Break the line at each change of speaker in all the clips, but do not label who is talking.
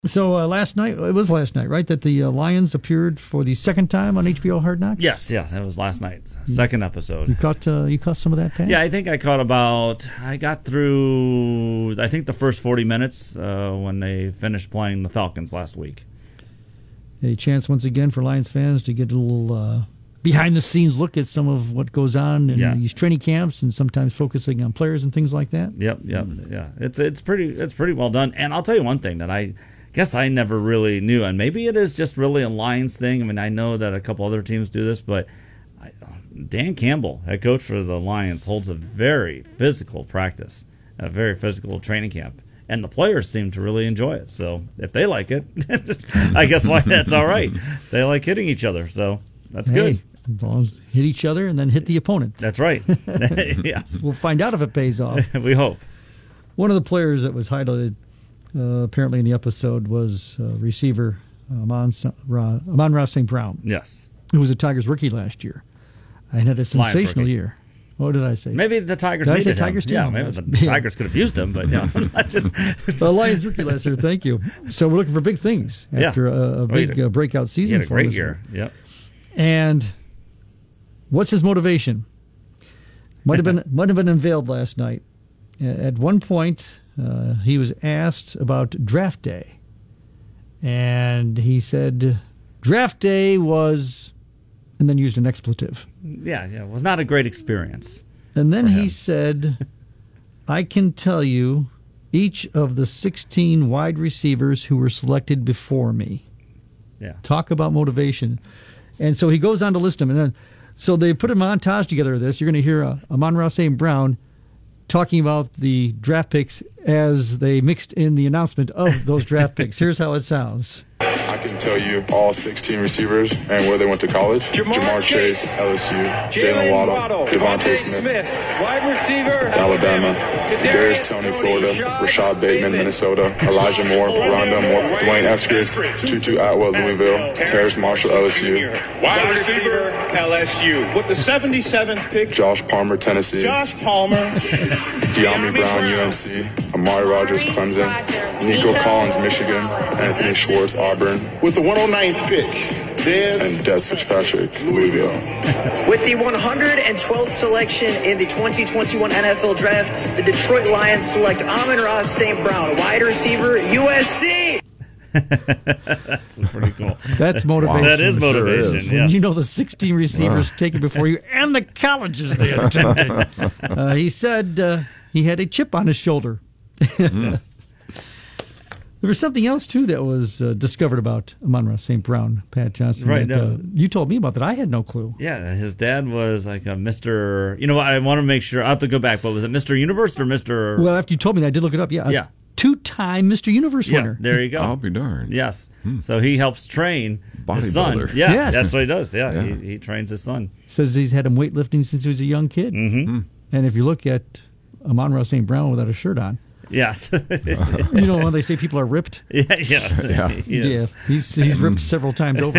So last night, right, that the Lions appeared for the second time on HBO Hard Knocks?
Yes, that was last night. Second episode.
You caught some of that, Pat?
Yeah, I think I got through, I think the first 40 minutes when they finished playing the Falcons last week.
A chance once again for Lions fans to get a little behind-the-scenes look at some of what goes on in these training camps, and sometimes focusing on players and things like that.
Yep. Yeah. It's pretty well done. And I'll tell you one thing that I guess I never really knew, and maybe it is just really a Lions thing. I mean, I know that a couple other teams do this, but Dan Campbell, head coach for the Lions, holds a very physical practice, a very physical training camp. And the players seem to really enjoy it. So if they like it, I guess that's all right. They like hitting each other, so that's good.
As long as hit each other and then hit the opponent.
That's right. Yes.
We'll find out if it pays off.
We hope.
One of the players that was highlighted apparently in the episode was receiver Amon-Ra St. Brown.
Yes.
Who was a Tigers rookie last year and had a sensational year. What did I say?
Maybe the Tigers
did I
needed
say Tigers
him.
too?
Yeah, maybe the Tigers could have used him, but yeah.
The Lions rookie last year, thank you. So we're looking for big things after a big breakout season.
He had a great year. Yep.
And what's his motivation? Might have been unveiled last night. At one point, he was asked about draft day, and he said draft day was, and then used an expletive.
Yeah, it was not a great experience.
And then he said, I can tell you each of the 16 wide receivers who were selected before me.
Yeah.
Talk about motivation. And so he goes on to list them. And then, so they put a montage together of this. You're going to hear Amon-Ra St. Brown talking about the draft picks as they mixed in the announcement of those draft picks. Here's how it sounds.
I can tell you all 16 receivers and where they went to college. Jamar Chase, LSU. Jalen Waddle. Devontae Smith.
Wide receiver,
Alabama. Darius Toney, Florida. Rashad Bateman, Minnesota. Elijah Moore, Rondell Moore. Dwayne Eskridge. Tutu Atwell, Louisville. Terrace Marshall, LSU.
wide receiver, LSU. With the 77th pick,
Josh Palmer, Tennessee.
Josh Palmer.
De'Ami Brown, UNC. Amari Rogers, Clemson. Nico Collins, Michigan. Anthony Schwartz, Auburn.
With the 109th pick,
And Des Fitzpatrick, Louisville.
With the 112th selection in the 2021 NFL Draft, the Detroit Lions select Amon-Ra St. Brown, wide receiver, USC.
That's pretty cool.
That's motivation.
Wow. That is motivation.
When
yes.
you know the 16 receivers taken before you and the colleges they attended. He said he had a chip on his shoulder.
Yes.
There was something else, too, that was discovered about Amon-Ra St. Brown, Pat Johnson.
Right.
That, you told me about that. I had no clue.
Yeah, his dad was like a Mr. You know what? I want to make sure. I'll have to go back, but was it Mr. Universe or Mr.
Well, after you told me that, I did look it up. Yeah.
Yeah.
Two-time Mr. Universe winner.
There you go.
I'll be darned.
Yes. So he helps train his son.
Bodybuilder.
Yeah,
Yes.
that's what he does. Yeah. He trains his son.
Says he's had him weightlifting since he was a young kid.
Mm-hmm.
And if you look at Amon-Ra St. Brown without a shirt on,
Yes.
you know when they say people are ripped?
Yes.
Yeah.
He is.
He's ripped several times over.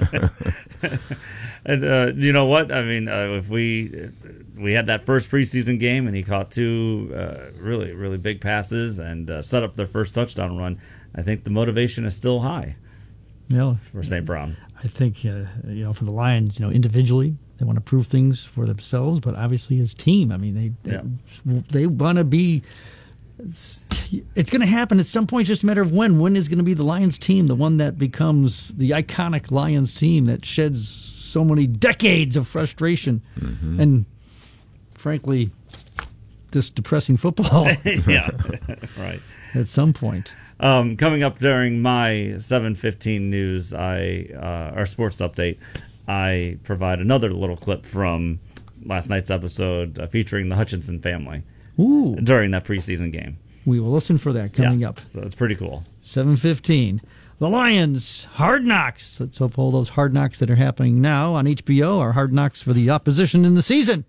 And you know what? I mean, if we had that first preseason game and he caught two really, really big passes and set up their first touchdown run, I think the motivation is still high for St. Brown.
I think for the Lions, individually they want to prove things for themselves, but obviously as team, I mean they want to be. It's going to happen at some point. It's just a matter of when. When is going to be the Lions team, the one that becomes the iconic Lions team that sheds so many decades of frustration and, frankly, this depressing football.
Yeah, right.
At some point.
Coming up during my 7:15 news, our sports update, I provide another little clip from last night's episode featuring the Hutchinson family.
Ooh.
During that preseason game.
We will listen for that coming up.
So it's pretty cool.
7:15. The Lions, Hard Knocks. Let's hope all those Hard Knocks that are happening now on HBO are Hard Knocks for the opposition in the season.